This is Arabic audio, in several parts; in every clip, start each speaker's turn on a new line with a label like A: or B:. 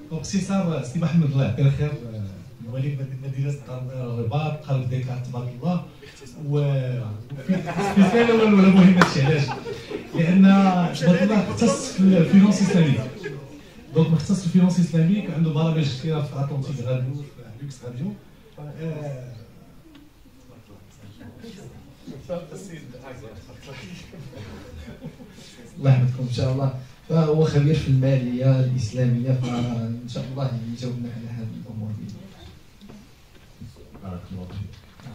A: باختصار سي محمد الله يعطيه الخير ولي مدينه الرباط قلب ديكار تبارك الله سبيسيال ولا مهم هادشي علاش؟ لان تبارك الله اختص في الفينونس اسلاميك دونك مختص في الفينونس اسلاميك عنده برامج كثيره في اتلانتيك راديو في لوكس راديو
B: الله يحفظكم ان شاء الله. فهو خبير في الماليه الاسلاميه فان شاء الله يجاوبنا على هذه الامور دي.
A: بارك الله فيك.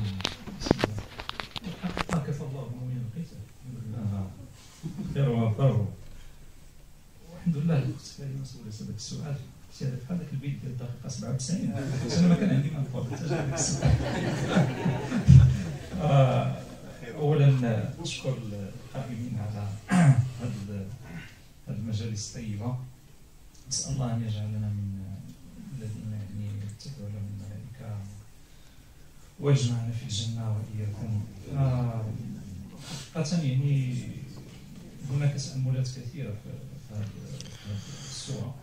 C: كفى الله المؤمنين القتال. خير وفر. والحمد لله الاخت فادي مسؤوله هذاك السؤال. هذاك بحال ذاك البيت ديال الدقيقه 97 انا ما كان عندي ما نفوت حتى هذاك السؤال. اولا نشكر القائمين على هذه المجالس الطيبه. نسال الله ان يجعلنا من الذين يعني يتبعون الملائكه ويجمعنا في الجنه واياكم. حقيقه يعني هناك تاملات كثيره في هذه السوره،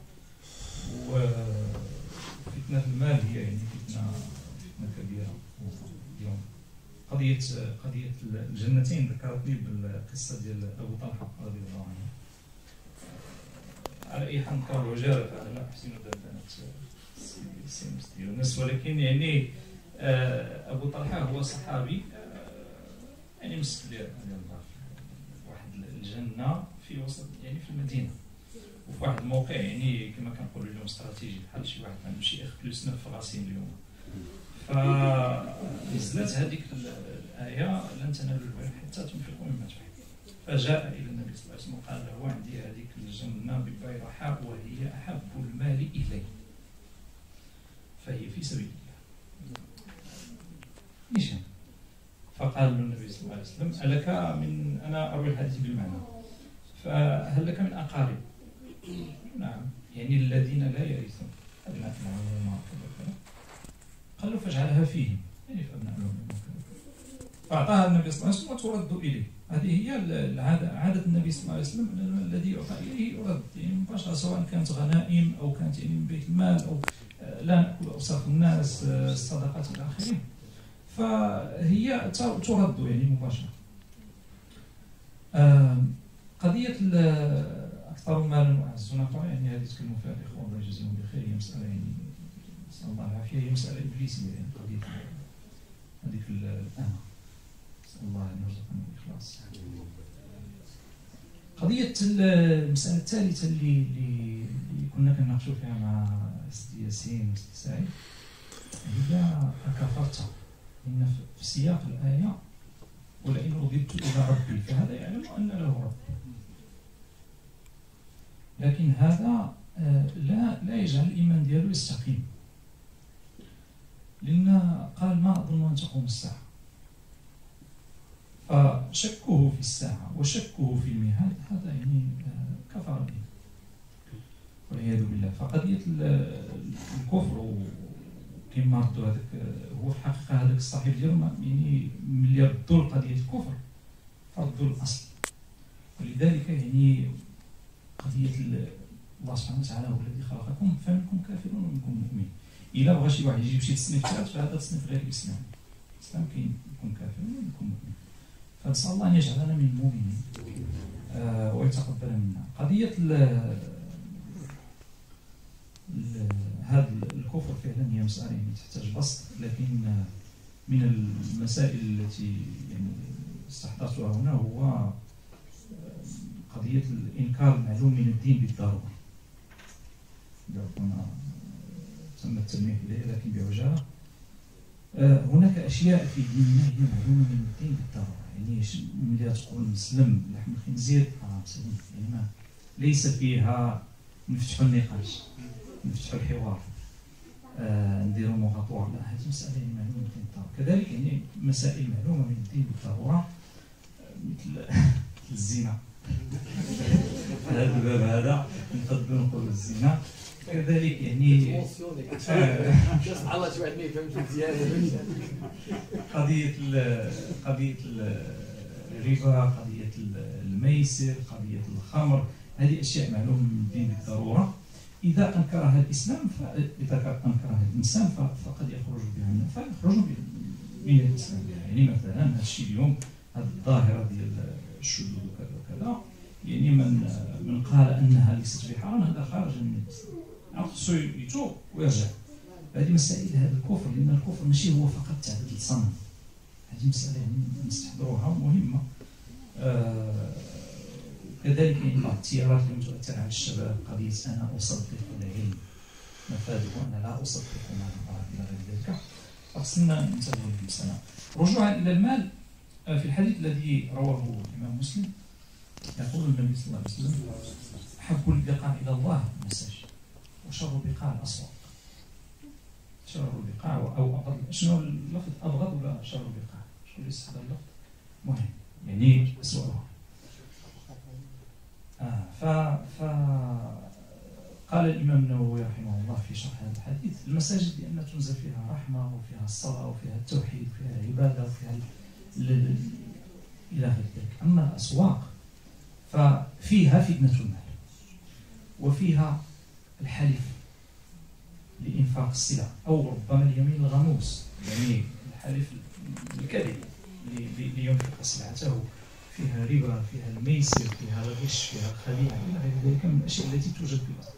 C: وفتنه المال هي يعني فتنه كبيره اليوم. قضيه الجنتين ذكرتني بالقصه ديال ابو طلحه رضي الله عنه. على اي حال نقرأ وجارة على ما احسن دابانات سي الناس، ولكن يعني ابو طلحه هو صحابي يعني مستقبل واحد الجنه في وسط يعني في المدينه وفي واحد الموقع يعني كما كنقولوا اليوم استراتيجي، بحال شي واحد عنده شي اخ بلس 9 في راسين اليوم. فنزلت هذيك الايه لن تنالوا البر حتى تنفقوا مما تحبون. فجاء الى النبي صلى الله عليه وسلم وقال له عندي هذيك الجنه ببيرحاء وهي احب المال الي فهي في سبيل الله نيشان. فقال له النبي صلى الله عليه وسلم ألك من أنا أروي الحديث بالمعنى فهل لك من أقارب؟ نعم، يعني الذين لا يرثون أبناء العمومة كذا. قال له فاجعلها فيهم، يعني في أبناء العمومة كذا. فأعطاها النبي صلى الله عليه وسلم وترد إليه. هذه هي عادة النبي صلى الله عليه وسلم أن الذي يعطى إليه يرد يعني مباشرة، سواء كانت غنائم أو كانت يعني من بيت المال أو لا نأكل أوساخ الناس الصدقات إلى آخره، فهي ترد يعني مباشرة. قضية أكثر مالا وأعز نفرا يعني هذه يتكلموا فيها الإخوة الله يجزيهم بخير، هي مسألة يعني نسأل الله العافية، هي مسألة إبليسية يعني قضية هذيك الأنا، نسأل الله أن يرزقنا الإخلاص. قضية المسألة الثالثة اللي كنا كنناقشوا فيها مع سيدي ياسين وسيدي سعيد هي أكفرت، إن في سياق الآية ولئن رددت إلى ربي فهذا يعلم أن له رب، لكن هذا لا يجعل الإيمان ديالو يستقيم، لأن قال ما أظن أن تقوم الساعة، فشكه في الساعة وشكه في الميعاد هذا يعني كفر به والعياذ بالله. فقضية الكفر كما ردوا هذاك هو في الحقيقة هذاك الصاحب ديالو يعني ملي ردوا قضية الكفر فردوا الأصل، ولذلك يعني قضية الله سبحانه وتعالى هو الذي خلقكم فمنكم كافر ومنكم مؤمن. إلا بغى شي واحد يجيب شي تصنيف ثالث فهذا تصنيف غير الإسلام. الإسلام كاين يكون كافر ويكون مؤمن. فنسأل الله أن يجعلنا من المؤمنين ويتقبل منا. قضية هذا الكفر فعلا هي مسألة يعني تحتاج بسط، لكن من المسائل التي يعني استحضرتها هنا هو قضية الإنكار المعلوم من الدين بالضرورة. هنا تم التلميح إليه لكن بعجالة. هناك أشياء في ديننا هي معلومة من الدين بالضرورة، يعني ملي تقول نسلم لحم الخنزير سليم، يعني ما ليس فيها نفتحوا النقاش نفتحوا الحوار نديروا مغاطوة، لا هذه مسألة يعني معلومة من الدين بالضرورة. كذلك يعني مسائل معلومة من الدين بالضرورة مثل الزنا هذا الباب هذا نقدر نقول الزنا كذلك يعني
D: الله شي واحد ما يفهمش مزيان
C: قضية الربا، قضية الميسر، قضية الخمر، هذه أشياء معلومة من الدين بالضرورة، إذا أنكرها الإسلام إذا أنكرها الإنسان فقد يخرج بها فيخرج من الإسلام. يعني مثلا هذا الشيء اليوم هذه الظاهرة ديال الشذوذ وكذا وكذا، يعني من قال أنها ليست بحرام هذا خارج من الإسلام، يعني خصو يتوب ويرجع. هذه مسائل هذا الكفر، لأن الكفر ماشي هو فقط تعبد الصنم، هذه مسألة يعني نستحضروها مهمة. كذلك يعني بعض التيارات اللي تؤثر على الشباب، قضية أنا أصدق العلم مفاده وأنا لا أصدق ما نرى إلى غير ذلك، خصنا ننتبه للمسألة. رجوعا إلى المال، في الحديث الذي رواه الإمام مسلم يقول النبي صلى الله عليه وسلم: أحب البقاع إلى الله المساجد وشر البقاع الأسواق. شر البقاع أو أبغض، شنو اللفظ أبغض ولا شر البقاع؟ شكون اللي استخدم اللفظ؟ مهم يعني أسوأها. قال الإمام النووي رحمه الله في شرح هذا الحديث: المساجد لأن تنزل فيها رحمة وفيها الصلاة وفيها التوحيد وفيها العبادة وفيها إلى غير ذلك. أما الأسواق ففيها فتنة المال وفيها الحلف لإنفاق السلع، أو ربما اليمين الغموس، يعني الحلف الكذب لينفق سلعته، فيها ربا، فيها الميسر، فيها الغش، فيها الخديعة إلى غير ذلك من الأشياء التي توجد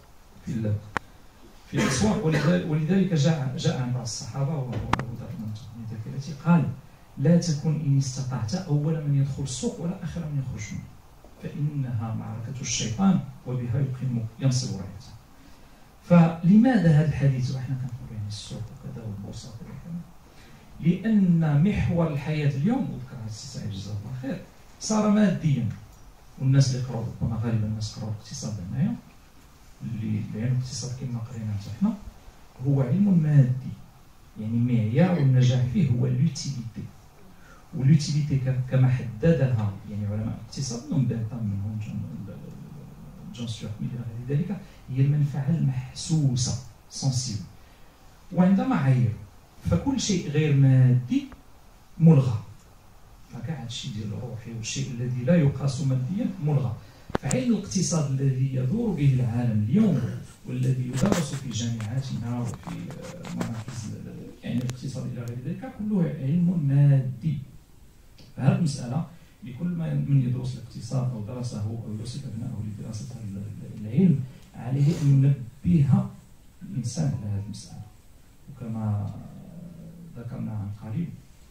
C: في الأسواق. ولذلك جاء عن بعض الصحابة وهو أبو ذر من ذاكرتي قال: لا تكن إن استطعت أول من يدخل السوق ولا آخر من يخرج منه، فإنها معركة الشيطان وبها ينصب رايته. فلماذا هذا الحديث وإحنا كنقولوا يعني السوق وكذا والبورصة وكذا؟ لأن محور الحياة اليوم، وذكر هذا السي سعيد جزاه الله خير، صار ماديا. والناس اللي قراو ربما غالبا الناس قراو الاقتصاد هنايا، اللي علم الاقتصاد كما قرينا حنا هو علم مادي، يعني معيار النجاح فيه هو لوتيليتي. ولوتيليتي كما حددها يعني علماء الاقتصاد منهم جون ستيوارت ميل إلى غير ذلك، هي المنفعة المحسوسة سنسيبل، وعندها معايير. فكل شيء غير مادي ملغى، فكاع هذا الشيء ديال الروحي والشيء الذي لا يقاس ماديا ملغى. فعلم الاقتصاد الذي يدور به العالم اليوم والذي يدرس في جامعاتنا وفي مراكز يعني الاقتصاد الى غير ذلك كله علم مادي. فهذه المسألة لكل من يدرس الاقتصاد أو درسه أو يرسل أبنائه لدراسة العلم عليه أن ينبه الإنسان على هذه المسألة. وكما ذكرنا عن قريب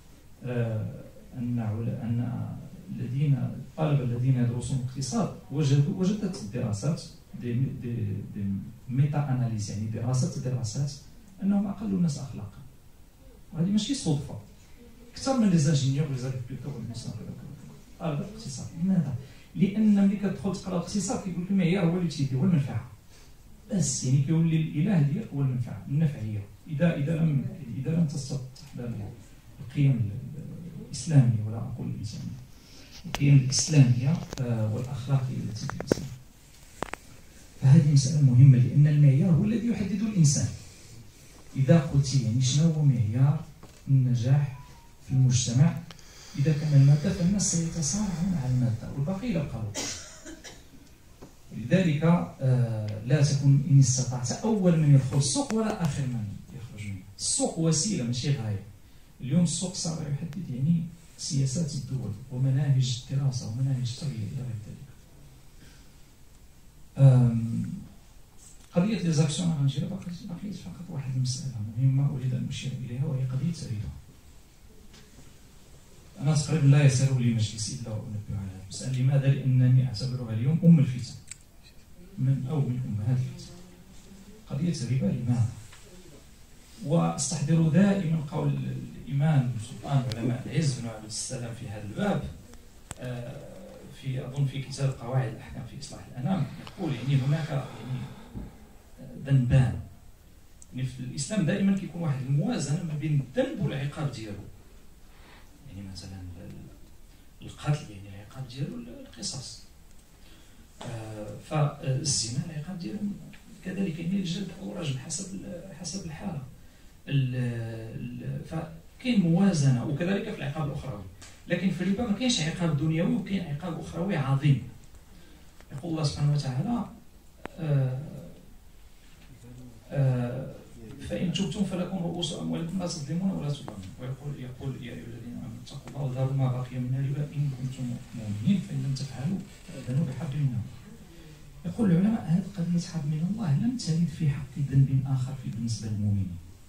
C: أن الطلبة الذين يدرسون الاقتصاد وجدت الدراسات دي ميتا أناليز، يعني دراسات أنهم أقل الناس أخلاقا، وهذه ماشي صدفة. أكثر من ليزانجينيور وليزاغريكولتور والناس طالب الاقتصاد. لماذا؟ لأن ملي كتدخل تقرا الاقتصاد كيقول لك المعيار هو اليوتيليتي، هو المنفعة بس، يعني كيولي الإله ديالك هو المنفعة، النفعية. إذا لم تستحضر القيم الإسلامية، ولا أقول الإنسانية، القيم الإسلامية والأخلاقية التي في الإسلام، فهذه مسألة مهمة، لأن المعيار هو الذي يحدد الإنسان. إذا قلت يعني شنو هو معيار النجاح في المجتمع، إذا كان المادة فالناس سيتصارعون على المادة والباقي يبقى. لذلك لا تكن إن استطعت أول من يدخل السوق ولا آخر من يخرج منه. السوق وسيلة ماشي غاية. اليوم السوق صار يحدد يعني سياسات الدول ومناهج الدراسة ومناهج التربية إلى غير ذلك. قضية ليزاكسيون غنجيرها بقيت فقط واحد المسألة مهمة أريد أن أشير إليها، وهي قضية الربا. أنا تقريبا لا يسر لي مجلس إلا وأنبه على هذه المسألة. لماذا؟ لأنني أعتبرها اليوم أم الفتن من أمهات الفتن. قضية الربا لماذا؟ واستحضر دائما قول الإمام سلطان علماء العز بن عبد السلام في هذا الباب، أظن في كتاب قواعد الأحكام في إصلاح الأنام، يقول يعني هناك يعني ذنبان. يعني في الإسلام دائما كيكون واحد الموازنة ما بين الذنب والعقاب ديالو. يعني مثلا القتل يعني العقاب ديالو القصاص، فالزنا العقاب ديالو كذلك يعني الجلد أو الرجم حسب الحالة. فكاين موازنة، وكذلك في العقاب الأخروي. لكن في الربا ما كاينش عقاب دنيوي وكاين عقاب أخروي عظيم. يقول الله سبحانه وتعالى فإن تبتم فلكم رؤوس أموالكم لا تظلمون ولا تظلمون. ويقول يا أيها الذين آمنوا اتقوا الله وذروا ما بقي من الربا إن كنتم مؤمنين فإن لم تفعلوا فأذنوا بحرب من الله. يقول العلماء هذه قضية حرب من الله لم ترد في حق ذنب آخر بالنسبة للمؤمنين.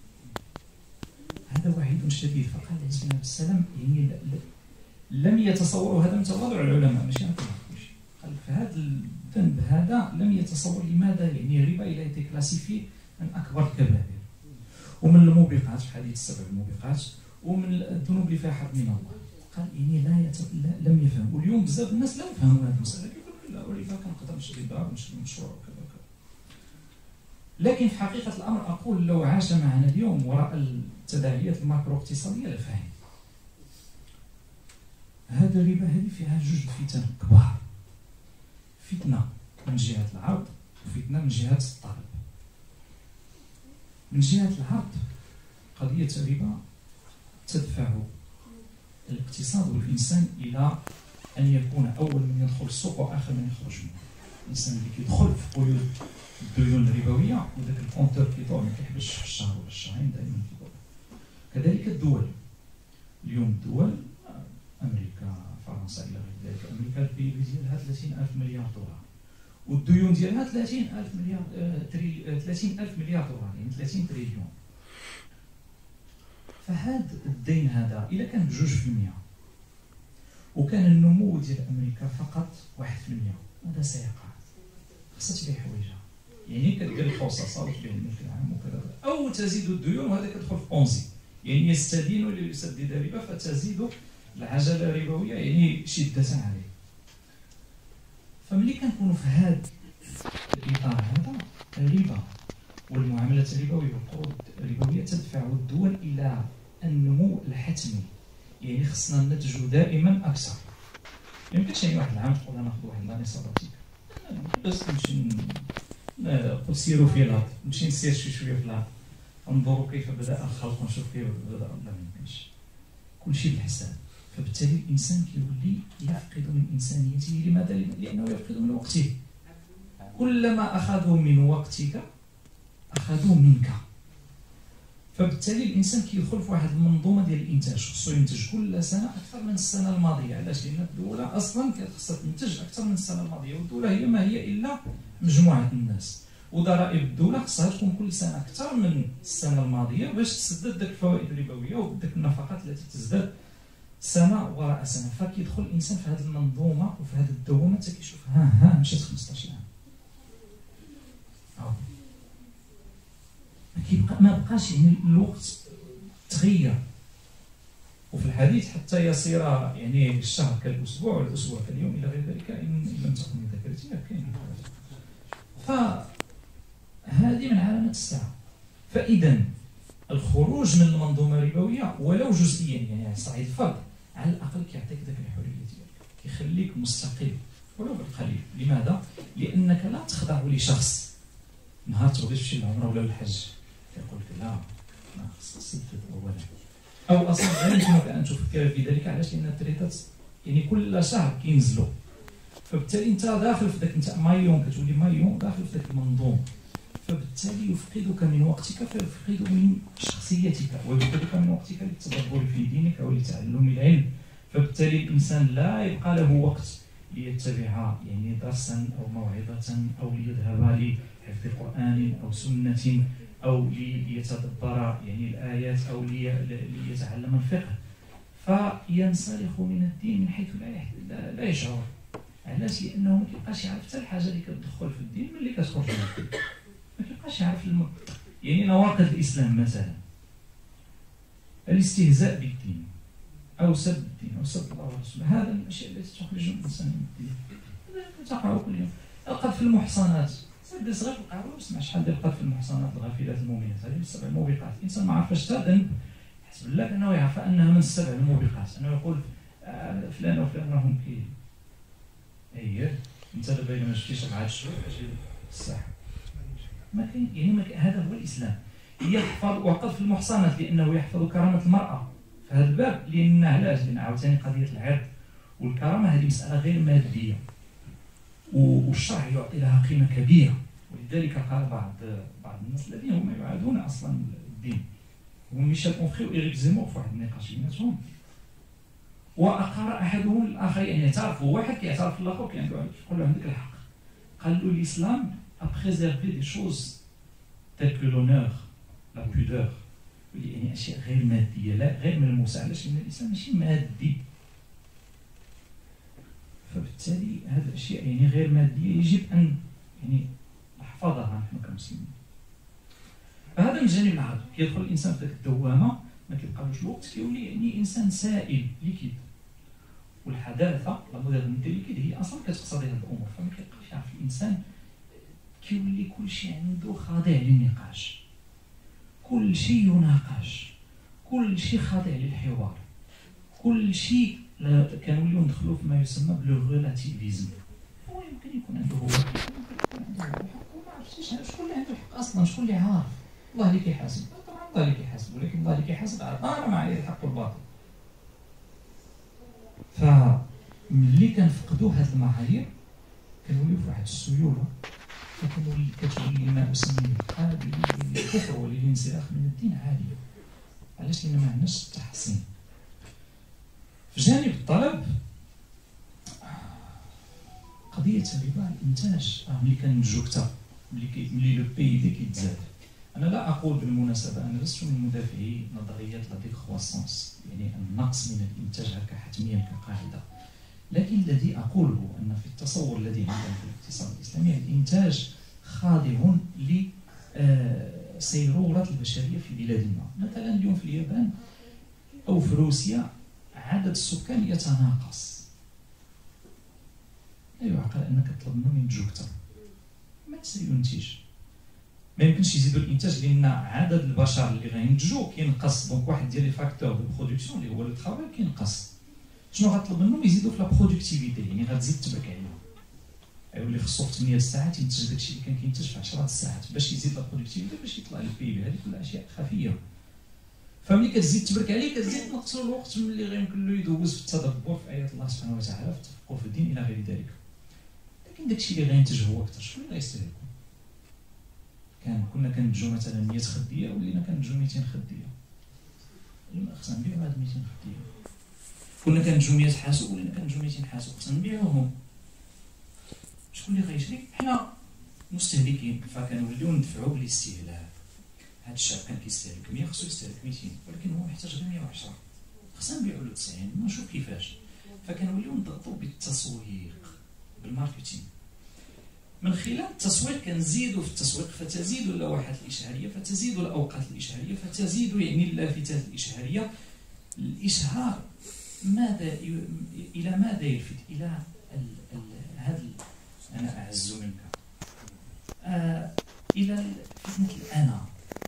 C: هذا وعيد شديد. فقال عليه الصلاة والسلام يعني لم يتصوروا هذا من تواضع العلماء ماشي نقول شيء. قال فهذا الذنب هذا لم يتصور لماذا يعني الربا إلى يتي كلاسيفي من أكبر الكبائر ومن الموبقات في حديث السبع الموبقات ومن الذنوب اللي فيها حرب من الله. قال يعني لم يفهم. واليوم بزاف الناس لا يفهموا هذه المسألة. لا الربا كنقدر نشري دار ونشري مشروع وكذا وكذا. لكن في حقيقة الأمر أقول لو عاش معنا اليوم وراء التداعيات الماكرو اقتصادية لفهم. هذا الربا هذه فيها جوج فتن كبار. فتنة من جهة العرض وفتنة من جهة الطلب. من جهة العرض قضية الربا تدفع الاقتصاد والإنسان إلى أن يكون أول من يدخل السوق وآخر من يخرج منه. الإنسان اللي كيدخل في قيود الديون الربوية وذاك الكونتور كيدور ما كيحبسش في الشهر ولا الشهرين دائما كيدور. كذلك الدول. اليوم الدول أمريكا فرنسا إلى غير ذلك. أمريكا البي بي ديالها 30,000 مليار دولار والديون ديالها 30,000 مليار دولار يعني 30 تريليون. فهذا الدين هذا إذا كان ب2% وكان النمو ديال أمريكا فقط 1%، ماذا سيقع؟ خصها تبيع حوايجها. يعني كدير الفرصة صارت بها الملك العام وكذا أو تزيد الديون وهذا كتدخل في بونزي يعني يستدين ليسدد الربا فتزيد العجلة الربوية يعني شدة عليه. فملي كنكونوا في هذا الإطار هذا الربا والمعاملات الربوية والقروض الربوية تدفع الدول إلى النمو الحتمي. يعني خصنا ننتجوا دائما أكثر. يمكنش يعني واحد العام تقول أنا ناخذ واحد لاني ساباتيك بس نمشي نقول سيروا في الأرض نمشي نسير شوية في الأرض انظروا كيف بدأ الخلق ونشوف كيف بدأ. لا ما يمكنش. كل شيء بالحساب. فبالتالي الإنسان كيولي يفقد من إنسانيته. لماذا؟ لأنه يفقد من وقته. كلما أخذوا من وقتك أخذوا منك. فبالتالي الإنسان كيدخل في واحد المنظومة ديال الإنتاج خصو ينتج كل سنة أكثر من السنة الماضية. علاش؟ لأن الدولة أصلا خصها تنتج أكثر من السنة الماضية والدولة هي ما هي إلا مجموعة الناس وضرائب الدولة خصها تكون كل سنة أكثر من السنة الماضية باش تسدد ديك الفوائد الربوية وديك النفقات التي تزداد سنة وراء سنة. فكيدخل الإنسان في هذه المنظومة وفي هذه الدوامة حتى كيشوف ها مشات 15 عام. ما بقاش يعني الوقت تغير. وفي الحديث حتى يصير يعني الشهر كالأسبوع والأسبوع كاليوم إلى غير ذلك إن لم تكن ذكرتي كاين. فهذه من علامات الساعة. فإذا الخروج من المنظومة الربوية ولو جزئيا يعني على صعيد الفرد على الأقل كيعطيك ذاك الحرية ديالك كيخليك مستقل ولو بالقليل. لماذا؟ لأنك لا تخضع لشخص نهار تبغي تمشي للعمرة ولا للحج يقول لك لا ما خصك تسدد أولا أو أصلا لا يمكنك أن تفكر في ذلك. علاش؟ لأن التريتات يعني كل شهر كينزلوا. فبالتالي أنت داخل في ذاك أنت مايون كتولي مايون داخل في ذاك المنظوم. فبالتالي يفقدك من وقتك فيفقد من شخصيتك ويفقدك من وقتك للتدبر في دينك ولتعلم العلم. فبالتالي الإنسان لا يبقى له وقت ليتبع يعني درسا أو موعظة أو ليذهب لحفظ قرآن أو سنة أو ليتدبر يعني الآيات أو ليتعلم الفقه. فينسلخ من الدين من حيث لا يشعر. علاش؟ لأنه ما كيبقاش يعرف حتى الحاجة اللي كتدخل في الدين ملي كتخرج من الدين. ما كيبقاش يعرف يعني نواقض الإسلام مثلا الاستهزاء بالدين أو سب الدين أو سب الله ورسوله. هذا من الأشياء التي تخرج الإنسان من الدين. تقرأ كل يوم القذف في المحصنات. سد صغير القهوة واسمع شحال ديال القذف في المحصنات الغافلات المؤمنات. هذه من السبع الموبقات. الإنسان ما عرفش حتى ذنب حسب الله أنه يعرف أنها من السبع الموبقات. أنه يقول فلان وفلان راهم أنت دابا إلا ما شفتيش 4 شهور أجي الساحة. ما كاين يعني هذا هو الإسلام. يحفظ وقذف المحصنات لأنه يحفظ كرامة المرأة في هذا الباب. لأن علاش؟ لأن عاوتاني قضية العرض والكرامة هذه مسألة غير مادية والشرع يعطي لها قيمة كبيرة ولذلك قال بعض الناس الذين هم يعادون اصلا الدين، هو ميشيل اونفري وإيريك زيمور في واحد النقاش بيناتهم، واقر احدهم الاخر، يعني اعترفوا، واحد كيعترف الاخر كيقول له عندك الحق، قال له الاسلام a préservé des choses telles que l'honneur, la pudeur، يعني اشياء غير ماديه، لا غير ملموسه، علاش؟ لان الانسان ماشي مادي، فبالتالي هذه الاشياء يعني غير ماديه يجب ان يعني نحفظها نحن كمسلمين. فهذا من الجانب العرضي، كيدخل الانسان في ذاك الدوامه ما كيبقالوش الوقت، كيولي يعني انسان سائل ليكيد. والحداثه لا مودرنيتي ليكيد هي اصلا كتقتضي هذه الامور، فما كيبقاش يعرف الانسان، كيولي كل شيء عنده خاضع للنقاش، كل شيء يناقش، كل شيء خاضع للحوار، كل شيء كنوليو ندخلوا فيما يسمى بالريلاتيفيزم. هو يمكن يكون عنده هو، يمكن يكون عنده حق، وما عرفتش شكون اللي عنده الحق اصلا، شكون اللي عارف؟ الله اللي كيحاسب، طبعا الله اللي كيحاسب، ولكن الله اللي كيحاسب انا معايا الحق والباطل. فملي كنفقدوا هاد المعايير كنوليو في واحد السيوله، كتولي ما اسميه القابليه للكفر وللانسلاخ من الدين عاليه. علاش؟ لان ما عندناش التحصين. في جانب الطلب قضيه الربا الانتاج، ملي كننتجو كثر، ملي لو بي دي كيتزاد. انا لا اقول بالمناسبه، انا لست من مدافعي نظريه لا ديكرواسونس، يعني النقص من الانتاج هكا حتميا كقاعده، لكن الذي اقوله ان في التصور الذي عندنا في الاقتصاد الاسلامي الانتاج خاضع لسيروره البشريه في بلادنا. مثلا اليوم في اليابان او في روسيا عدد السكان يتناقص، لا يعقل انك تطلب منهم ينتجوا اكثر، ما سينتج، ما يمكنش يزيدوا الانتاج لان عدد البشر اللي غينتجوا كينقص، دونك واحد ديال لي فاكتور دو برودكسيون اللي هو لو طرافاي كينقص. شنو غطلب منهم؟ يزيدوا في لا برودكتيفيتي، يعني غتزيد تبرك عليهم، يولي خصو في 8 ساعات ينتج داكشي اللي كان كينتج في 10 ساعات باش يزيد لا برودكتيفيتي، باش يطلع البي بي. هذه كلها اشياء خفيه، فملي كتزيد تبرك عليه كتزيد تنقصوا الوقت ملي غيمكن له يدوز في التدبر في ايات الله سبحانه وتعالى، في التفقه في الدين الى غير ذلك. لكن داكشي اللي غينتج هو اكثر، شنو اللي غيستهلكوا؟ كنا كنتجو مثلا 100 خديه ولينا كنتجو 200 خديه، خصنا نبيعوا هاد 200 خديه. كنا كنتجو 100 حاسوب ولينا كنتجو 200 حاسوب، خصنا نبيعوهم. شكون اللي غيشري؟ حنا مستهلكين، فكنوليو ندفعوا بالاستهلاك. هاد الشاب كان كيستهلك 100 خصو يستهلك 200، ولكن هو محتاج غير 110، خصنا نبيعوا له 90 ونشوف كيفاش. فكنوليو نضغطوا بالتسويق، بالماركتينغ. من خلال التسويق كنزيدوا في التسويق، فتزيد اللوحات الاشهاريه، فتزيد الاوقات الاشهاريه، فتزيد يعني اللافتات الاشهاريه. الاشهار ماذا الى ماذا يلفت؟ الى هذا انا اعز منك، الى فتنه الانا،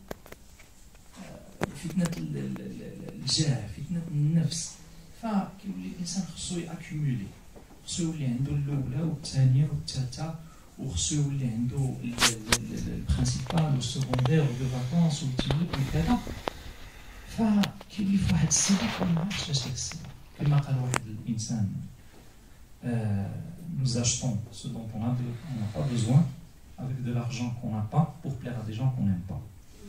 C: فتنه الجاه، فتنه النفس. فكيولي الانسان خصو ياكيمولي، خصو يولي عنده الاولى والثانيه والثالثه، وخصو يولي عنده البرانسيبال والسكوندير ودو فاكونس والتيليك وكذا. فكيولي في واحد السباق وما عرفتش فاش داك السباق. كما قال واحد الانسان nous achetons ce dont on n'a pas besoin avec de l'argent qu'on n'a pas pour plaire à des gens qu'on n'aime pas.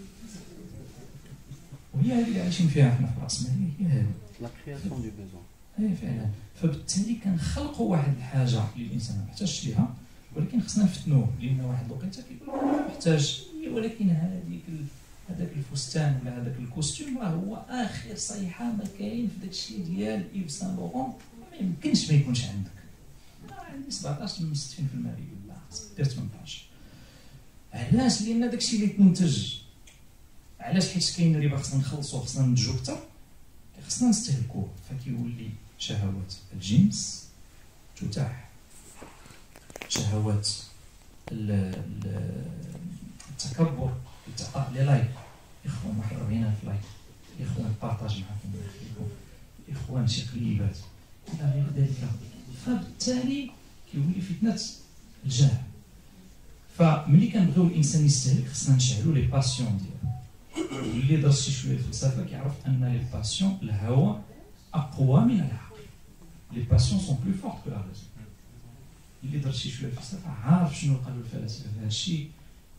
C: وهي هذه اللي عايشين فيها احنا في الرأسمالية، هي هذه
D: لا كرياسيون دو بيزون.
C: اي فعلا. فبالتالي كنخلقوا واحد الحاجه اللي الانسان ما محتاجش ليها، ولكن خصنا نفتنوه، لان واحد الوقيته كيقول انا محتاج، ولكن هذاك الفستان ولا هذاك الكوستيم راه هو اخر صيحه ما كاين في داك الشيء ديال ايف سان لورون، ما يمكنش ما يكونش عندك. عندي 17 من 60% لا دير 18. علاش؟ لان داك الشيء اللي تنتج، علاش؟ حيت كاين ربا، خصنا نخلصوه، خصنا ننتجو اكثر، خصنا نستهلكوه. فكيولي شهوات الجنس تتاح، شهوات التكبر، التقاء لي لايك، اخوان واحد 40,000 لايك، اخوان بارطاج معكم يخليكم، اخوان شي قليبات الى غير ذلك. فبالتالي كيولي فتنه الجاه. فملي كنبغيو الانسان يستهلك خصنا نشعلوا لي باسيون ديالو. اللي درس شي شويه الفلسفه كيعرف ان لي باسيون، الهوى اقوى من العقل. لي باسيون سون بلو فورت كو لا ريزون. اللي درس شي شويه الفلسفه عارف شنو قالوا الفلاسفه في هذا الشيء،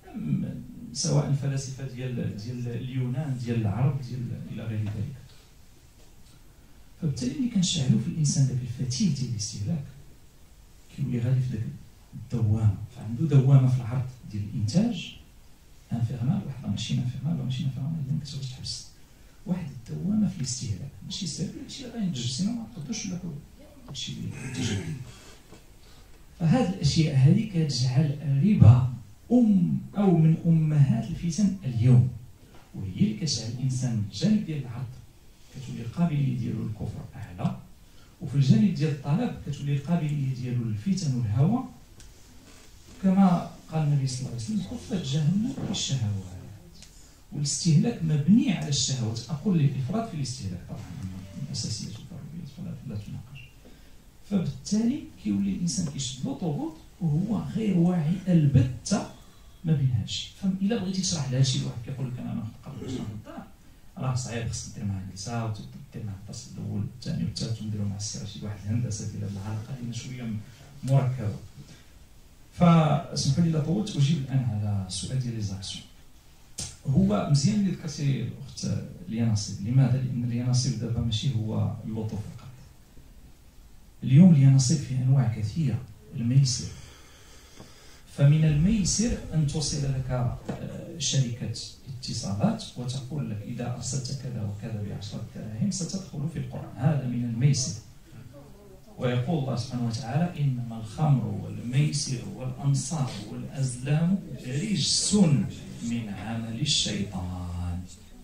C: سواء الفلاسفه ديال اليونان، ديال العرب، ديال الى غير ذلك. فبالتالي ملي كنشعلوا في الانسان داك الفتيل ديال الاستهلاك كيولي غادي في داك الدوامه، فعنده دوامه في العرض ديال الانتاج انفيرمال، واحده ماشي انفيرمال ماشي انفيرمال، اللي كتبغي تحبس واحد الدوامه في الاستهلاك، ماشي ساهل هادشي اللي غينتج، سينو ما نقدروش نلوحو هادشي اللي ينتج. فهاد الاشياء هذه كتجعل الربا او من امهات الفتن اليوم، وهي اللي كتجعل الانسان من الجانب ديال العرض كتولي القابليه ديالو للكفر اعلى، وفي الجانب ديال الطلب كتولي القابليه ديالو للفتن والهوى، كما قال النبي صلى الله عليه وسلم: كفت جهنم بالشهوات. والاستهلاك مبني على الشهوات، اقول الافراط في الاستهلاك طبعا من اساسيات الضروريات فلا تناقش. فبالتالي كيولي الانسان كيشد لوطوغوط وهو غير واعي البتة ما بين هادشي. فإلا بغيتي تشرح لها شي واحد كيقول لك انا قبل باش ناخذ الدار، راه صعيب، خصك دير معاه جلسه وتدير معاه الدرس الاول والثاني والثالث ونديرو مع السيره شي واحد الهندسه ديال هذه العلاقه لان شويه مركبه. فاسمحوا لي لا طولت، اجيب الان على السؤال ديال لي زاكسيون. هو مزيان اللي ذكرتي الاخت اليانصيب. لماذا؟ لان اليانصيب دابا ماشي هو اللوطو فقط. اليوم اليانصيب فيه انواع كثيره. الميسر، فمن الميسر ان توصل لك شركه اتصالات وتقول لك اذا ارسلت كذا وكذا ب10 دراهم ستدخل في القرآن، هذا من الميسر. ويقول الله سبحانه وتعالى: انما الخمر والميسر والانصاب والازلام رجس من عمل الشيطان.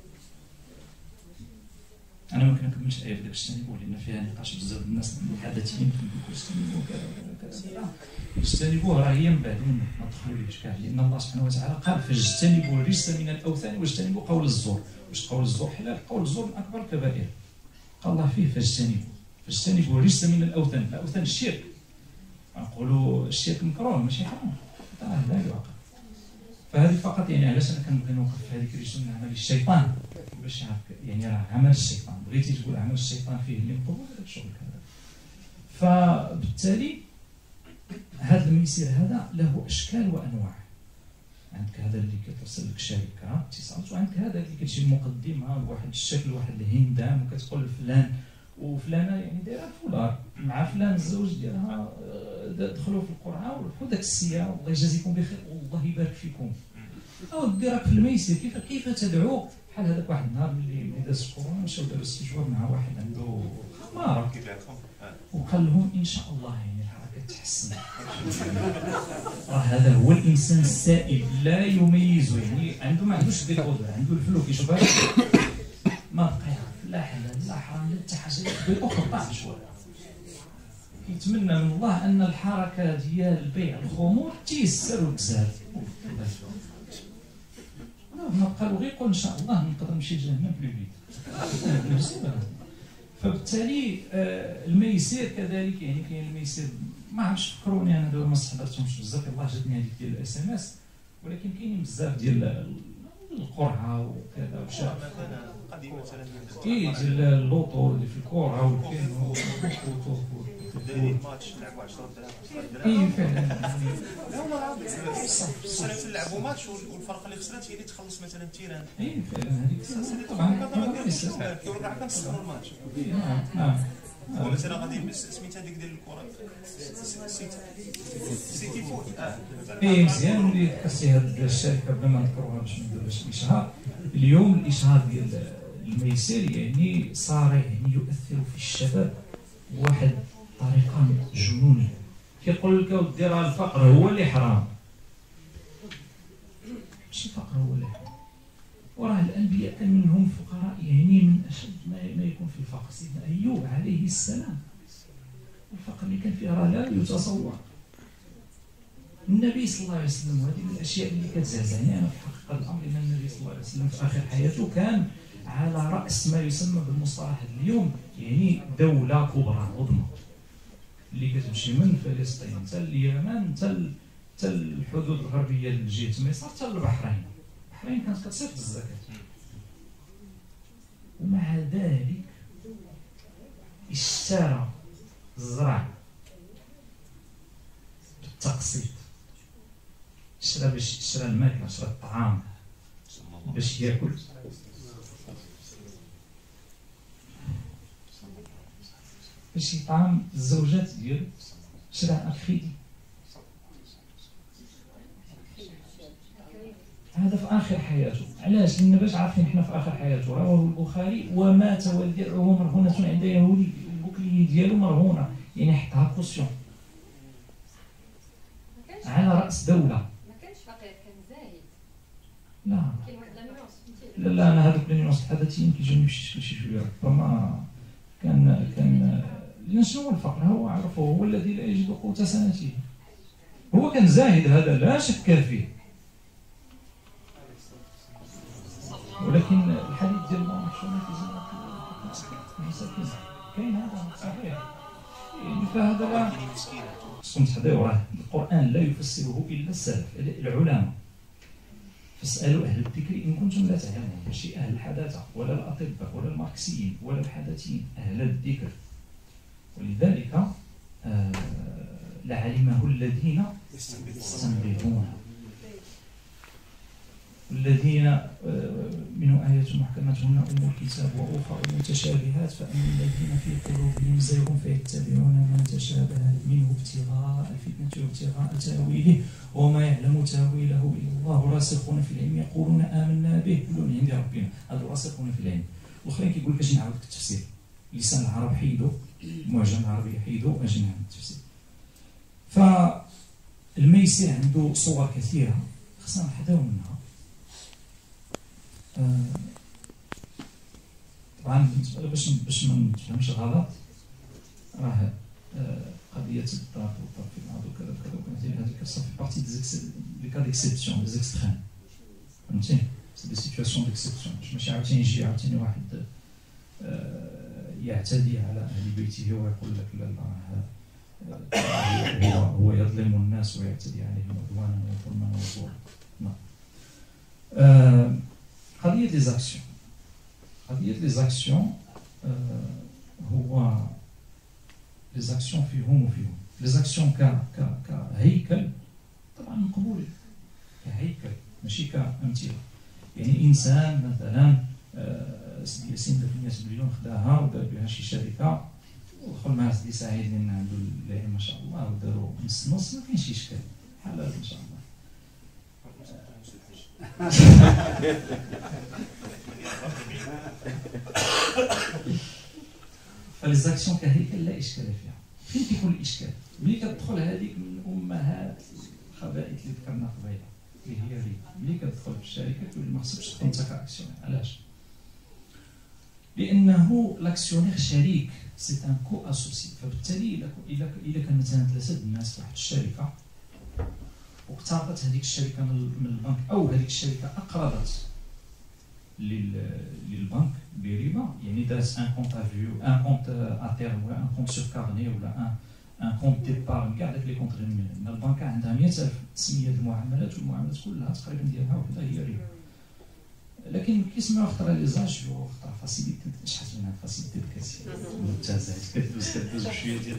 C: انا ما كنكملش الايه في داك اجتنبوا لان فيها نقاش بزاف الناس المحدثين كيقولوا اجتنبوا كذا اجتنبوه، راه هي من بعد منه ما تدخلوليش كاع، لان الله سبحانه وتعالى قال: فاجتنبوا الرجس من الاوثان واجتنبوا قول الزور. واش قول الزور حلال؟ قول الزور من اكبر الكبائر، قال الله فيه فاجتنبوا الرجس من الاوثان. الاوثان الشرك، نقولوا الشرك مكروه ماشي حرام، هذا لا يعقل. فهذه فقط يعني علاش انا كنبغي نوقف في هذيك الرجس من عمل الشيطان، باش يعني راه عمل الشيطان، بغيتي تقول عمل الشيطان فيه اللي مقبول هذاك الشغل كذا. فبالتالي هذا الميسر هذا له اشكال وانواع. عندك هذا اللي كترسل لك شركه اتصالات، وعندك هذا اللي كتجي مقدمه بواحد الشكل، واحد الهندام، وكتقول فلان وفلانه يعني دايره الفولار مع فلان الزوج ديالها دخلوا في القرعه وربحوا داك السياره، الله يجازيكم بخير والله يبارك فيكم. او ديرك في الميسر كيف تدعو بحال هذاك واحد النهار ملي داز الكورونا مشاو داروا استجواب مع واحد عنده خماره وقال لهم ان شاء الله يعني الحركه تحسن. راه هذا هو الانسان السائل لا يميز، يعني عنده ما عندوش ديكودر، عنده الفلو كيشوفها ما بقى يعرف لا حلال لا حرام لا حتى حاجه، بيخطا شويه. يتمنى من الله ان الحركه ديال بيع الخمور تيسر وتزاد. ما بقى غير يقول ان شاء الله نقدر نمشي لجهنم بلو فيت. فبالتالي الميسير كذلك، يعني كاين الميسير ما عرفتش فكروني انا دابا ما استحضرتهمش بزاف، الله جاتني هذيك ديال الاس ام اس، ولكن كاينين بزاف ديال القرعه وكذا وشاف
E: قديم مثلا
C: ديال اللوطو اللي في الكره والكينو
E: دايرين ماتش لعبوا 10 دراهم.
C: اي فعلا
E: هما راه مثلا تلعبوا ماتش والفرقه اللي خسرت هي اللي تخلص مثلا التيران.
C: اي فعلا هذيك طبعا
E: كيقول لك كنصوروا الماتش.
C: نعم.
E: ومثلا غادي سميتها هذيك ديال الكره سيتي فوت.
C: اي مزيان اللي كسي هاد الشركه بلا ما نذكروها باش ما نديروش الاشهار. اليوم الاشهار ديال الميسر يعني صار يعني يؤثر في الشباب بواحد الطريقه جنونيه. كيقول لك اودي راه الفقر هو اللي حرام، ماشي الفقر هو اللي حرام، وراه الانبياء كان منهم فقراء يعني من اشد ما يكون في الفقر. سيدنا ايوب عليه السلام الفقر اللي كان فيه راه لا يتصور. النبي صلى الله عليه وسلم، وهذه من الاشياء اللي كتزعزعني انا في حقيقه الامر، ان النبي صلى الله عليه وسلم في اخر حياته كان على راس ما يسمى بالمصطلح اليوم يعني دوله كبرى عظمى اللي كتمشي من فلسطين حتى اليمن حتى الحدود الغربيه لجهه مصر حتى البحرين. البحرين كانت كتصيفط الزكاه، ومع ذلك اشترى الزرع بالتقسيط، شرا الماكله، شرا الطعام باش ياكل. باش يطعم الزوجات ديالو شرا الخيدي. هذا في اخر حياته. علاش؟ لان باش عارفين حنا في اخر حياته. رواه البخاري: ومات ودرعه مرهونه عند يهودي، البكليه ديالو مرهونه، يعني حطها كوسيون على راس دوله.
F: ما كانش فقير، كان زاهد.
C: لا
F: كاين واحد لانونس
C: لا انا هذوك لانونس الحدثيين كيجوني شي شويه، ربما كان لان شنو هو الفقر؟ هو عرفه، هو الذي لا يجد قوت سنته. هو كان زاهد، هذا لا شك فيه، ولكن الحديث ديال الله محشومه في زنقه المساكين كاين، هذا صحيح. فهذا لا خصكم تحضروا، راه القرآن لا يفسره إلا السلف العلماء. فاسألوا أهل الذكر إن كنتم لا تعلمون، ماشي أهل الحداثة ولا الأطباء ولا الماركسيين ولا الحداثيين، أهل الذكر. ولذلك لعلمه الذين يستنبطونه. الذين منه آيات محكمات هن أم الكتاب وأخرى متشابهات، فأما الذين في قلوبهم زيغ فيتبعون ما تشابه منه ابتغاء الفتنة وابتغاء تأويله وما يعلم تأويله إلا الله. راسخون في العلم يقولون آمنا به كل من عند ربنا. هذو راسخون في العلم. والآخرين كيقول لك أجي نعاود لك التفسير. لسان العرب حيدو، المعجم العربي حيدو، أجي نعاود التفسير. فالميسر عنده صور كثيرة خصنا نحذروا منها. طبعا باش ما نفهمش غلط، راه قضيه الضرب والضرب في بعض وكذا وكذا، هذيك صافي بارتي دي كا ديكسيبسيون، دي زيكستريم، فهمتي؟ سي دي سيتواسيون ديكسيبسيون، ماشي عاوتاني يجي عاوتاني واحد يعتدي على اهل بيته ويقول لك لا هو يظلم الناس ويعتدي عليهم عدوانا وظلما وزورا. قضية لي زاكسيون، هو لي زاكسيون فيهم. لي زاكسيون كهيكل طبعا مقبول كهيكل ماشي كأمثلة. يعني إنسان مثلا سيدي ياسين دار 100 مليون خداها ودار بها شي شركة ودخل مع سيدي سعيد لأن عنده العلم ما شاء الله وداروا نص ما كاينش إشكال، حلال إن شاء الله. فالزاكسيون كهيكل لا اشكال فيها. فين كيكون الاشكال؟ ملي كتدخل هذيك من امهات الخبائث اللي ذكرنا قبيله اللي هي الربا، ملي كتدخل في الشركه تولي ما خصكش تدخل انت كاكسيونير. علاش؟ لانه لاكسيونير شريك، سي ان كو اسوسي. فبالتالي الا كان مثلا 3 الناس في واحد الشركه واقترضت هذيك الشركه من البنك، او هذيك الشركه اقرضت للبنك بربا، يعني دارت ان كونت افيو، ان كونت اتيرم، ولا ان كونت سور كارني، ولا ان كونت ديبارن، كاع داك لي كونت غير البنك عندها 100,000 تسميه المعاملات، والمعاملات كلها تقريبا ديالها وحده هي ربا. لكن كيسمعوا خطره لي زاجيو، خطره فاسيليتي، شحال منها فاسيليتي كاسي ممتازه، كدوز بشويه ديال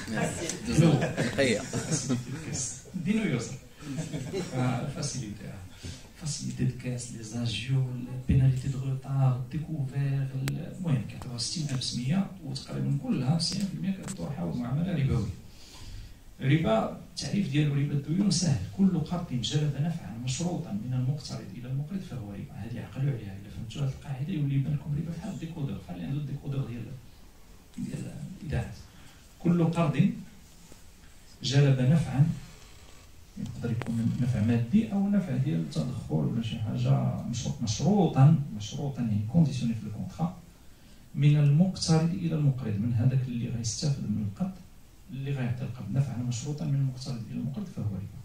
G: هي
C: دينو يوصل فاسيليتي دو كاس، لي زاجيو، بيناليتي دو روتار، ديكوفير، المهم كيعطيوها 60,000 سميه وتقريبا كلها 90% كتدور حول معامله ربويه. الربا التعريف ديالو ربا الديون سهل: كل قرض جلب نفعا مشروطا من المقترض الى المقرض فهو ربا. هذه عقلوا عليها، الا فهمتوا هذه القاعده يولي يبان لكم ربا بحال الديكودور، بحال اللي عنده الديكودور ديال الاذاعه. كل قرض جلب نفعا، يقدر يكون نفع مادي او نفع ديال التدخل ولا شي حاجه مشروطا يعني كونديسيوني في الكونطرا، من المقترض الى المقرض، من هذاك اللي غيستافد من القرض اللي غيعطي القرض نفعا مشروطا من المقترض الى المقرض فهو ربا.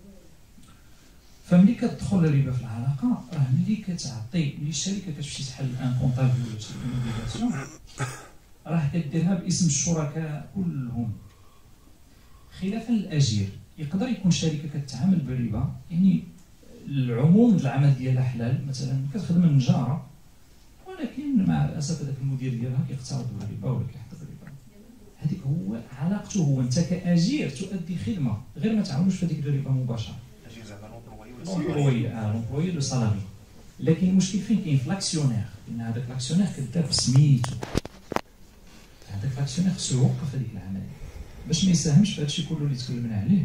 C: فملي كتدخل الربا في العلاقه، راه ملي كتعطي، ملي الشركه كتمشي تحل ان كونطابيل ولا شي انوبيلاسيون، راه كديرها باسم الشركاء كلهم، خلافا للاجير. يقدر يكون شركه كتعامل بالربا، يعني العموم العمل ديالها حلال، مثلا كتخدم النجاره، ولكن مع الاسف هذاك المدير ديالها كيقترض بالربا ولا كيحط بالربا. هذيك هو علاقته، هو انت كاجير تؤدي خدمه، غير ما تعاونوش في هذيك الربا مباشره.
E: اجير زعما
C: لومبلوي لو سالاري. لكن المشكل فين كاين؟ في لاكسيونير، لان هذاك لاكسيونير كدار بسميتو، هذاك لاكسيونير خصو يوقف هذيك العمليه باش ما يساهمش في هادشي كله اللي تكلمنا عليه.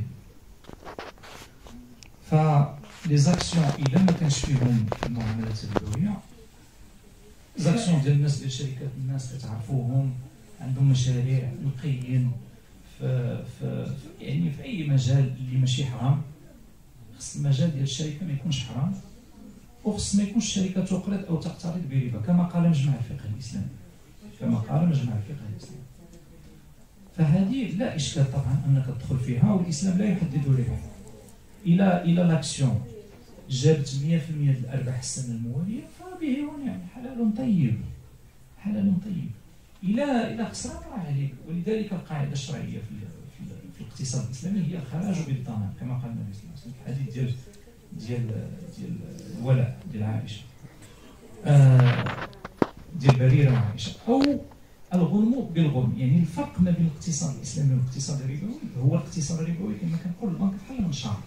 C: ف لي زاكسيون الا ما كانش فيهم المعاملات الربويه، زاكسيون ديال الناس ديال شركات الناس كتعرفوهم عندهم مشاريع نقيين في يعني في اي مجال اللي ماشي حرام، خص المجال ديال الشركه ما يكونش حرام، وخص ما يكونش الشركه تقرض او تقترض بربا كما قال مجمع الفقه الاسلامي، كما قال مجمع الفقه الاسلامي. فهذه لا اشكال طبعا انك تدخل فيها، والاسلام لا يحدد ربح. الى لاكسيون جابت 100% ديال الارباح السنه المواليه فبه ونعم، حلال طيب، حلال طيب. الى خسرت راه عليك. ولذلك القاعده الشرعيه في الاقتصاد الاسلامي هي الخراج بالضمان كما قال النبي صلى الله عليه وسلم في الحديث ديال الولاء ديال عائشه، ديال بريره وعائشه، او الغنم بالغنم. يعني الفرق ما بين الاقتصاد الاسلامي والاقتصاد الربوي هو الاقتصاد الربوي كما كنقول البنك بحال المنشار،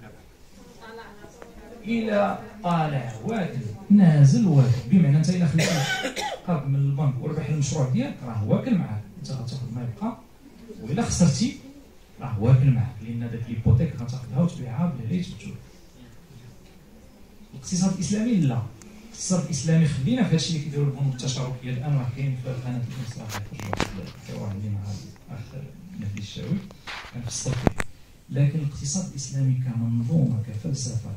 C: الى طالع واكل نازل واكل، بمعنى انت الى خديتي قرض من البنك وربح المشروع ديالك راه واكل معاك، انت غتاخذ ما يبقى، والى خسرتي راه واكل معاك، لان داك ليبوتيك غتاخذها وتبيعها بالعيش والجود. الاقتصاد الاسلامي لا، الاقتصاد الاسلامي خلينا في هادشي اللي كيديروا البنوك التشاركيه الان، راه كاين في قناه الاصلاح الحوار اللي مع الاخ نبيل الشاوي كان في الصف. لكن الاقتصاد الاسلامي كمنظومه كفلسفه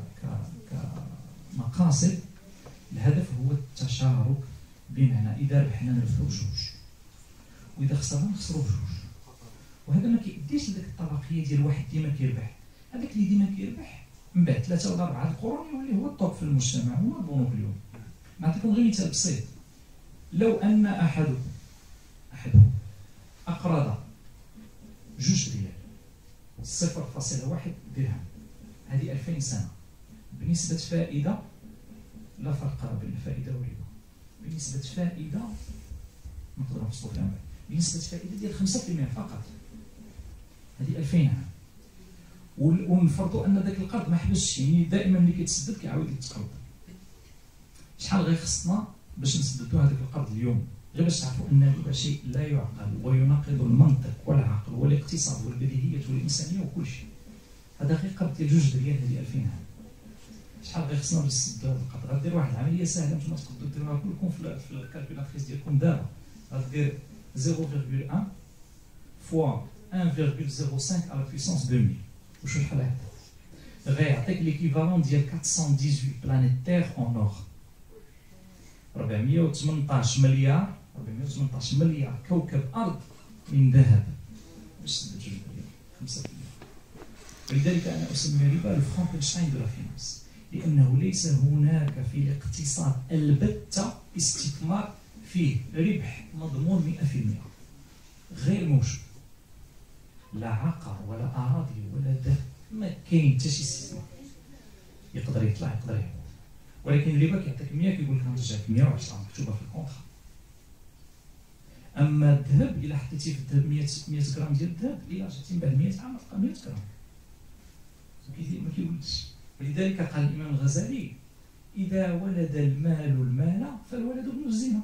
C: كمقاصد، الهدف هو التشارك، بمعنى اذا ربحنا نربحوا بجوج واذا خسرنا نخسروا بجوج. وهذا ما كيديش لذاك الطبقيه ديال واحد ديما كيربح، هذاك اللي ديما كيربح من بعد 3 ولا 4 القرون يولي هو الطوب في المجتمع. هو البنوك اليوم. نعطيكم غير مثال بسيط، لو ان احدهم اقرض 2 ريال 0.1 درهم هذه 2000 سنه بنسبه فائده، لا فرق بين الفائده والربا، بنسبه فائده نقدروا نفصلوا فيها بنسبه فائده ديال 5% فقط، هذه 2000 عام. ونفرضوا ان ذاك القرض ما حبسش، يعني دائما اللي كيتسدد كيعاود يتقرض. شحال غير خصنا باش نسددوا هذاك القرض اليوم؟ غير باش تعرفوا ان الربا شيء لا يعقل ويناقض المنطق والعقل والاقتصاد والبديهيات والانسانيه وكل شيء. هذا غير قرض ديال 2 ريال هذه 2000 عام. شحال غير خصنا باش نسدوا هذا القرض؟ غدير واحد العمليه سهله نتوما تقدروا ديروها كلكم في الكالكولاتريس ديالكم دابا. غدير 0.1 فوا 1,05 على بويسونس 2000. وشو الحل هذا؟ غيعطيك ليكيفالون ديال 418 بلانيت تيغ اون اور، 418 مليار كوكب ارض من ذهب باش تسدد 2 ريال 5%. ولذلك انا اسمي الربا الفرانكنشتاين دو لا فينانس، لانه ليس هناك في الاقتصاد البتة استثمار فيه ربح مضمون 100%، غير موجود. لا عقار ولا اراضي ولا ذهب، ما كاين حتى شي استثمار. يقدر يطلع يقدر يهبط، ولكن الربا كيعطيك 100 كيقول لك غنرجعك 110 مكتوبه في الكونطرا. اما الذهب الا حطيتي في الذهب 100 غرام ديال الذهب، الا رجعتي من بعد 100 عام تلقى 100 غرام، ما كيولدش. ولذلك قال الامام الغزالي: اذا ولد المال المال فالولد ابن الزنا.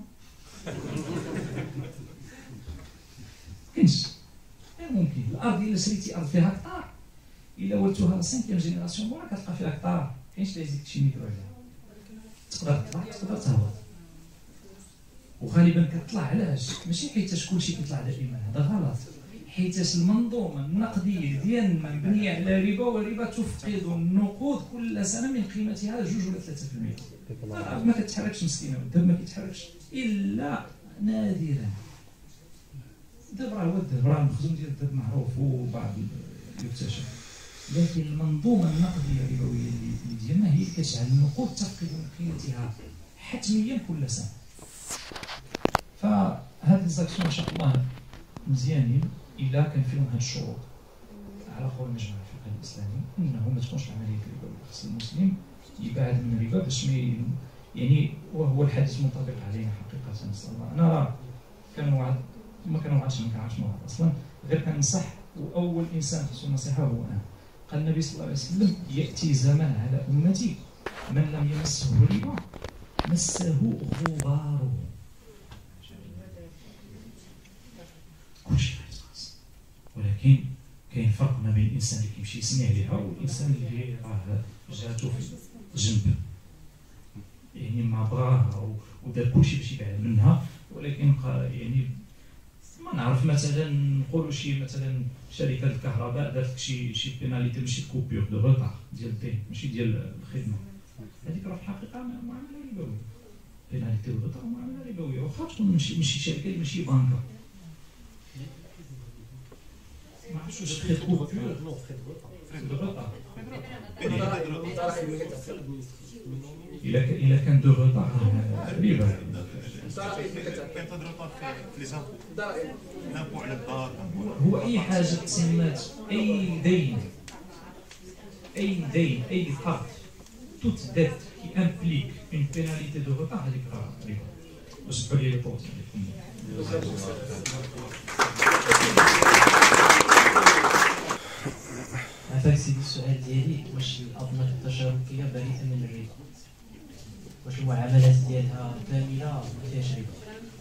C: كاينش، غير ممكن. الارض الا شريتي ارض فيها هكتار، الا ولدتوها لا 5 جينيراسيون مورا كتلقى فيها هكتار، كاينش اللي يزيدك شي متر عليها. تقدر تطلع تقدر تهبط، وغالبا كتطلع. علاش؟ ماشي حيتاش كلشي كيطلع دائما، هذا غلط. حيتاش المنظومه النقديه ديالنا مبنيه على ربا، والربا تفقد النقود كل سنه من قيمتها 2 ولا 3%. ما كتحركش مسكينه، والذهب ما كيتحركش الا نادرا. الذهب راه هو الذهب، راه المخزون ديال الذهب معروف وبعض يكتشف. لكن المنظومه النقديه الربويه اللي ديالنا هي اللي كتجعل النقود تفقد من قيمتها حتميا كل سنه. فهاد الزاكسيون ان شاء الله مزيانين الا كان فيهم هاد الشروط على قول مجمع الفقه الاسلامي، انه ما تكونش العمليه ربويه. خص المسلم يبعد من الربا باش يعني وهو الحديث منطبق علينا حقيقه. نسال الله. انا راه كنوعد ما كنوعدش، ما كنعرفش نوعد اصلا، غير كننصح، واول انسان خصو النصيحه هو انا. قال النبي صلى الله عليه وسلم يأتي زمان على أمتي من لم يمسه الربا مسه غباره. كلشي غيتقاس، ولكن كاين فرق ما بين الانسان اللي كيمشي يسمع ليها والانسان اللي راه جاتو في جنب، يعني ما بغاها ودار كلشي باش يبعد منها، ولكن يعني ما نعرف مثلا نقولوا شي مثلا شركه الكهرباء دارت شي بيناليتي ماشي كوبيور دو روطار ديال الدين ماشي ديال الخدمه، هذيك راه في الحقيقه معامله ربويه، بيناليتي دو روطار معامله ربويه، واخا تكون ماشي شركه ماشي بنكه. ما عرفتش واش خيط كوبيور نو خيط روطار إلا كان دو روطار ربا. هو أي حاجة تسمات أي دين أي قرض توت ديت كي امبليك اون بيناليتي دو روطار هذيك راه ربا. وجبوا لي البوط
G: عفاك سيدي السؤال ديالي واش الأنظمة التشاركية بريئة من الربا؟ واش المعاملات ديالها كاملة ما فيهاش ربا؟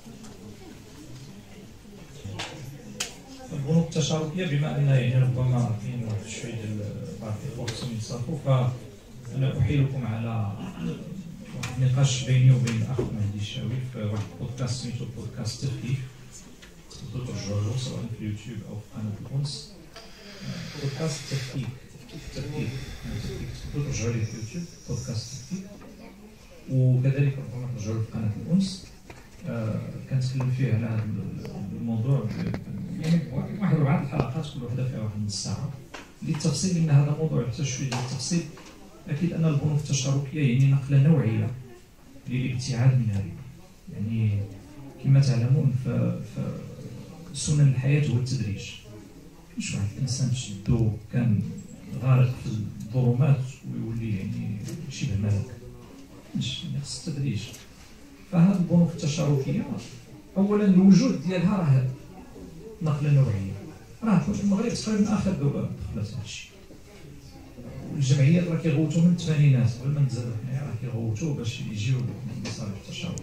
C: البنوك التشاركية بما أن يعني ربما كاين واحد شوية ديال بعض الإخوة خصهم يتصرفوا، فأنا أحيلكم على واحد النقاش بيني وبين الأخ مهدي الشاوي في واحد البودكاست سميتو بودكاست تفكيك، تقدروا ترجعوا له سواء في اليوتيوب أو في قناة الأنس. بودكاست تفكيك تقدروا ترجعوا ليه في اليوتيوب بودكاست تفكيك، وكذلك ربما ترجعوا له في قناة الأنس. كنتكلم فيه على هذا الموضوع يعني واحد 4 الحلقات كل وحده فيها واحد نص ساعه للتفصيل، لان هذا موضوع حتى شويه ديال التفصيل. اكيد ان البنوك التشاركيه يعني نقله نوعيه للابتعاد من الربا. يعني كما تعلمون فسنن الحياه هو التدريج. مش واحد الانسان تشدو كان غارق في الظلمات ويولي يعني شبه ملك، مش خص التدريج. فهذه البنوك التشاركيه اولا الوجود ديالها راه نقله نوعيه، راه في المغرب تقريبا اخر دوله دخلت هذا الشيء، والجمعيات راه كيغوتوا من الثمانينات قبل ما نتزادوا حنايا راه كيغوتوا باش يجيو المصالح التشاركيه.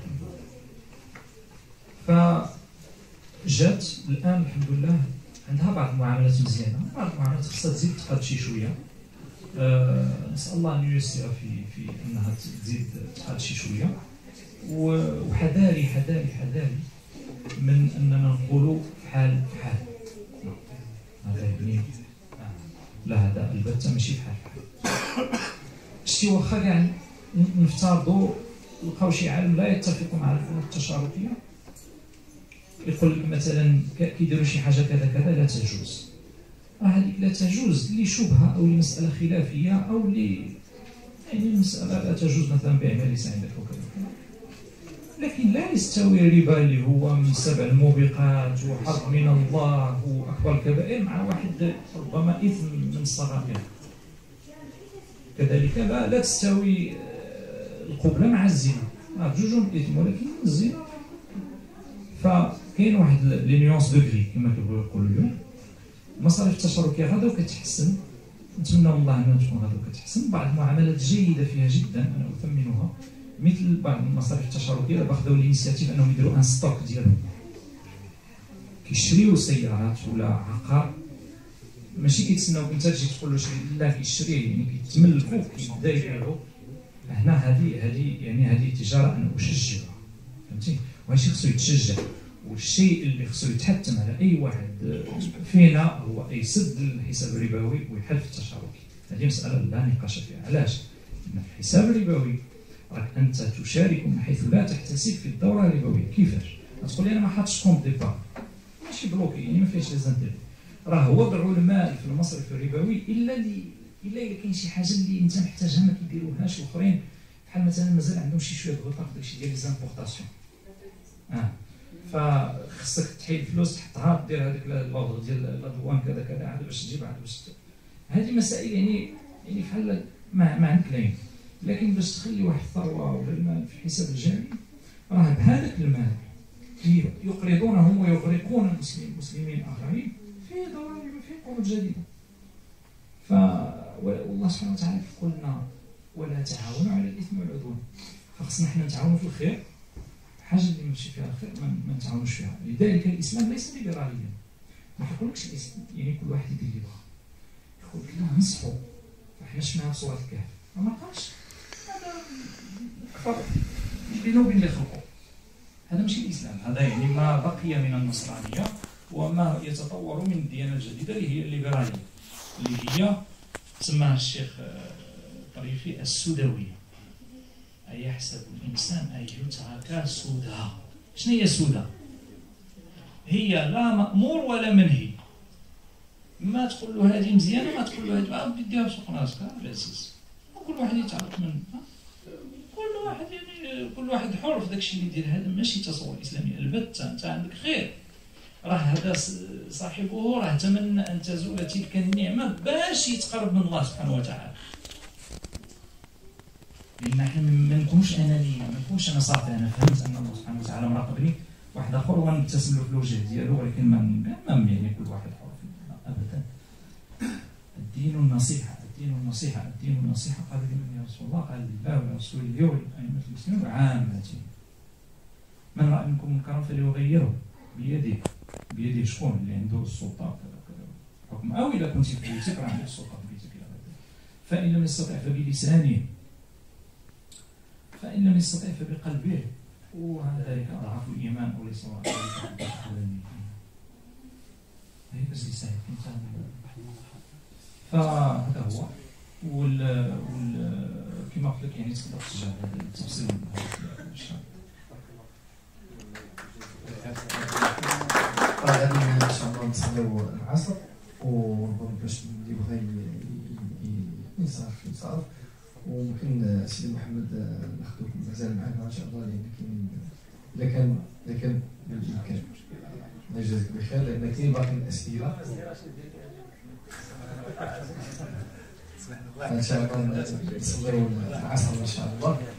C: فجات الان الحمد لله عندها بعض المعاملات مزيانه، بعض المعاملات خصها تزيد تقاد شي شويه. نسال الله ان ييسر في انها تزيد تقاد شي شويه، وحذاري من اننا نقولوا بحال هذا يعني لا، هذا البته ماشي بحال شتي. واخا كاع نفترضوا لقاو شي عالم لا يتفق مع البنوك التشاركيه يقول لك مثلا كيديروا شي حاجه كذا كذا لا تجوز، هذيك لا تجوز لشبهه او لمساله خلافيه او يعني المساله لا تجوز مثلا بيع ما ليس عندك وكذا. لكن لا يستوي الربا اللي هو من 7 الموبقات وحرب من الله واكبر الكبائر مع واحد ربما اثم من الصغائر. كذلك لا تستوي القبلة مع الزنا، بجوجهم اثم ولكن الزنا. فكاين واحد لي نيونس دو غري كما كيبغيو يقولوا اليوم. المصاريف التشاركيه غدا وكتحسن، نتمنى والله انها تكون غدا وكتحسن. بعض المعاملات جيده فيها جدا انا اثمنها، مثل بعض المصاريف التشاركيه دابا خداو الانيسياتيف انهم يديروا ان ستوك ديالهم، كيشريو سيارات ولا عقار، ماشي كيتسناوك انت تجي تقول له شري، لا كيشريه يعني كيتملكوك كيبدا يبيعو. هنا هذه تجاره انا اشجعها، فهمتي؟ وهادشي خصو يتشجع، والشيء اللي خصو يتحتم على اي واحد فينا هو يسد الحساب الربوي ويحل في التشاركي. هذه مساله لا نقاش فيها. علاش؟ لان في الحساب الربوي راك انت تشارك من حيث لا تحتسب في الدوره الربويه. كيفاش؟ تقول لي انا ما حاطش كونت ديبار، ماشي بلوكي يعني ما فيهاش لي زانتيري، راه وضعوا المال في المصرف الربوي الا كاين شي حاجه اللي انت محتاجها ما كيديروهاش الاخرين، بحال مثلا مازال عندهم شي شويه غلطه في داكشي ديال لي زامبورطاسيون. فخصك تحيد فلوس تحطها دير هذيك لوردر ديال الادوان كذا كذا عاد باش تجيب عاد باش هذه مسائل يعني بحال ما عندك لاين. لكن باش تخلي واحد الثروه ولا المال في الحساب الجاري، راه بهذاك المال يقرضونهم ويغرقون المسلمين اخرين في دوره في قروض جديده. والله سبحانه وتعالى قلنا ولا تعاونوا على الاثم والعدوان، فخصنا حنا نتعاونوا في الخير، حاجه اللي ماشي فيها الخير ما نتعاونوش فيها. لذلك الاسلام ليس ليبراليا، ما كيقولكش الاسلام يعني كل واحد يدير اللي بغا، يقول لك لا نصحوا، فحنا شفناها في سوره الكهف ما قالش هذا كفر بينه وبين اللي خلقوا، هذا ماشي الاسلام، هذا يعني ما بقي من النصرانيه وما يتطور من الديانه الجديده اللي هي الليبراليه، اللي هي سماها الشيخ طريفي السوداويه. أيحسب الإنسان أن يترك سدى. شنو هي سدى؟ هي لا مأمور ولا منهي، ما تقول له هذه مزيانه، ما تقول له هذه بديها في سوق راسك العزيز، وكل واحد يتعرف من كل واحد يعني كل واحد حر في داك الشيء اللي يدير. هذا ماشي تصور اسلامي البتة. انت عندك خير، راه هذا صاحبه راه تمنى ان تزول تلك النعمه باش يتقرب من الله سبحانه وتعالى. لان احنا ما نكونوش انانيين، ما نكونش انا صافي انا فهمت ان الله سبحانه وتعالى مراقبني واحد اخر ونبتسم له في الوجه ديالو، ولكن ما يعني كل واحد حر ابدا. الدين النصيحه، الدين النصيحه، الدين النصيحه. قال لي يا رسول الله، قال لله ورسوله ولأئمة المسلمين وعامتهم. من راى منكم منكرا فليغيره بيده. بيده شكون؟ اللي عنده السلطه كذا حكم، او اذا كنت في بيتك راه عندك السلطه في بيتك الى غير ذلك. فان لم يستطع فبلسانه، فان لم يستطع فبقلبه، وذلك اضعف الايمان وليس ذلك هي بس يساعد الانسان. فهذا هو كما قلت لك يعني تقدر ترجع التفصيل من هذا الشيء.
B: غادي ان شاء الله نصليو العصر ونقول باش اللي بغى ينصرف وممكن سيدي محمد ناخذوك مازال معنا ان شاء الله، لان كاين اذا كان بالامكان الله يجازيك بخير، لان كاين باقي الاسئله ان شاء الله نصليو العصر ان شاء الله.